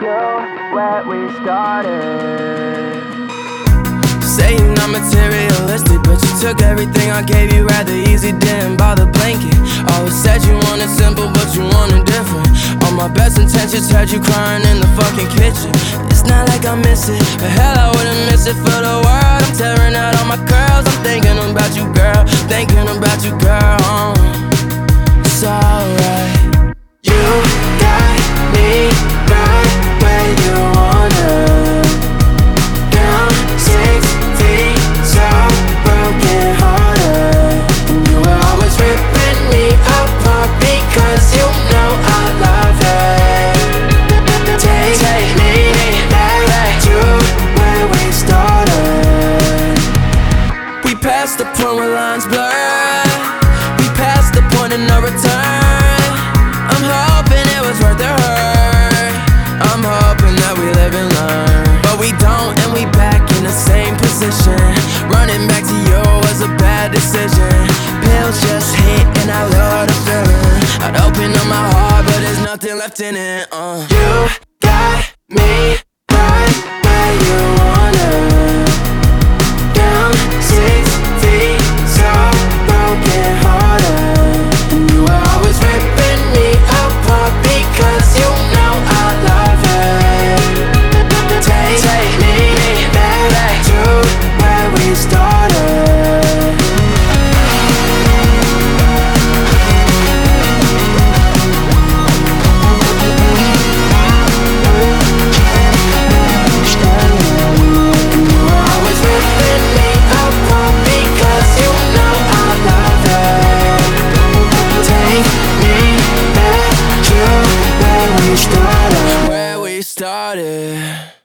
where we started. Say you're not materialistic, but you took everything I gave you rather easy, didn't bother blinking. Always said you wanted simple, but you wanted different. All my best intentions had you crying in the fucking kitchen. It's not like I miss it, but hell I wouldn't miss it for the world. I'm tearing out all my curls, I'm thinking about you, girl. Thinking about you, girl. It's alright. You got me right where you wanna. Down 6 feet, so broken hearted. And you were always ripping me apart because you know I love it. Take me back to where we started. We passed the point where lines blur. We passed the point of no return. I'm hoping it was worth the hurt. I'm hoping that we live and learn, but we don't, and we back in the same position. Running back to you was a bad decision. Pills just hit and I love the feeling. I'd open up my heart, but there's nothing left in it. You got me right where you wanna. Down 6 feet, so broken hearted. And you were always ripping me apart because you know I love it. Take me back to where we started. And you were always ripping me apart because you know I love it. Take me back to where we started. Where we started.